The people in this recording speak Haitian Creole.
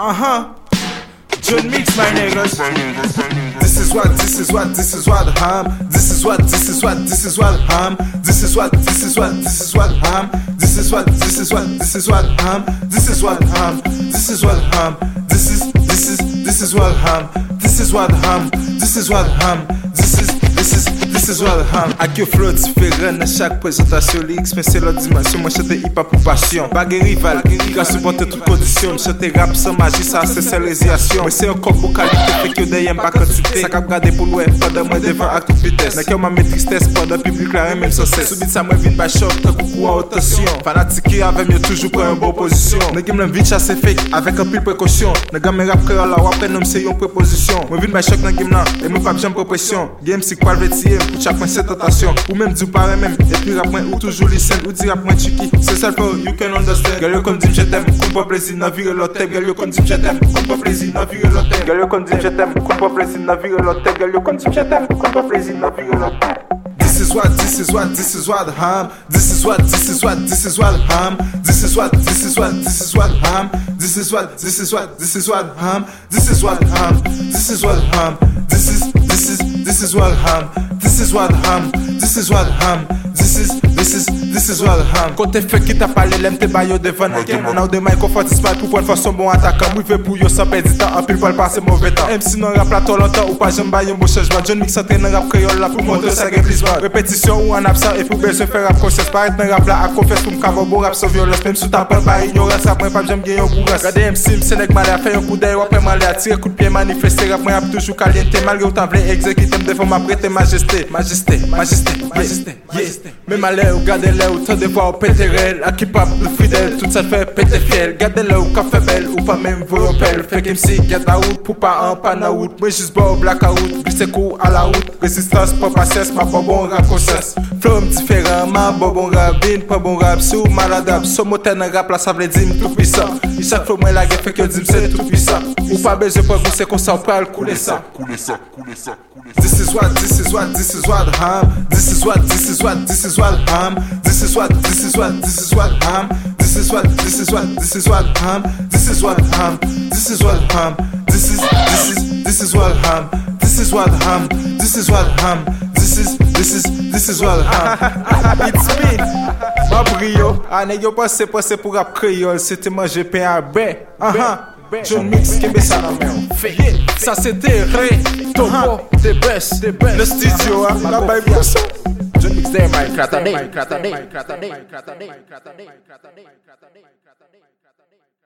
John Mix, my niggas. This is what This is what This is what This is what This is what This is what This is what This is what This is what This is what This is what This is what This is what This is what This is what This is what This is what Ak yo flow diferent nan chak prezentasyon lyrics, men se lot dimensyon. Mwen chante hip-hop pou pasyon, bagay rival, ka supporte tout kondisyon. Mwen chante rap sans magie, sa se seleziyasyon. Mwen se yon kop vokalite, fek yo deyem pa kantite. Sa kap gade pou lwe, padan mwen devan ak tout vites. Nan kyo mwen met tristesse, padan publik la ren men sans ses. Soubit sa mwen vin bay chok, tan koukou an otasyon. Fanatiki avem yo toujou pren yon bon posisyon. Nan gem lem vin chase fake, avek an pil prekosyon. Nan gam men rap kreol la wapren nom se yon preposisyon. Mwen vin bay chok nan gem lan, e mwen pap jam propresyon. Game si kwal vetye, pou chak mwen se tentasyon. Ou même du pare même, et puis rap mwen ou toujours listen. Ou di rap mwen chiki, c'est ça for you can understand. Girl yo kon dim je t'aime, kon pa plaisir nan vire l'autre tête. Girl yo kon dim je t'aime, kon pa plaisir nan vire l'autre tête. Girl yo kon dim je t'aime, kon pa plaisir nan vire l'autre tête. Girl yo kon dim je t'aime, kon pa plaisir nan vire l'autre tête. This is what This is what This is what This is what This is what This is what This is what This is what This is what This is what This is what This is what This is what This is what This is what This is what This is what Kote fek ki ta pale lem te bayo devan. Now de my comfort is smart pou pon fason bon attaquant. Mou ve pou yo sans perdre temps, en pile pal passe mauvais temps. MC non rap la to longtemps ou pas j'aime ba yon beau changement. John Mix entre nan rap créole là pour montrer ça gen plisement. Répétition ou en absent et pour besoin faire rap conscience. Paraître nan rap là à confesse pour m'cavo bon rap sans violence. Même sous ta peur par ignorance, après pas j'aime gen yon bourras. Gade MC m'se nèg malé a fait un coup d'œil ou après malé a tirer coup de pied manifester. Rap moi a toujours caliente malgré ou t'en vle exécuter m'defend m'apprêter majesté. Mais malé ou gade là ou tant de fois ou péter elle. A qui pas le fidèle, tout ça fait péter fiel. Gade là ou café belle ou pas même voyons pelle. Fait MC get la route pour pas en pan out. Moi juste bois blackout, glisse coup à la route. Résistance, pas patience, ma pas bon rap conscience. Flow différent, ma bon rap, bin, pas bon rap, sous maladable. Son moteur dans rap là ça veut dire tout puissant. Et chaque fois moi la guerre fait que dit c'est tout puissant. Ou pas besoin pas vous c'est qu'on s'en parle couler ça. This is what This is what This is what This is what This is what This is what This is what This is what This is what This is what This is what This is what This is what This is what This is what This is what This is what It's me Mabrio. Ah nèg yo pensé pour rap créole, c'était manger pain à baie. John Mix kembe ça nan men. Ça c'était Ray Topo the best. Le studio la bay pour ça. John Mix there my Kratade.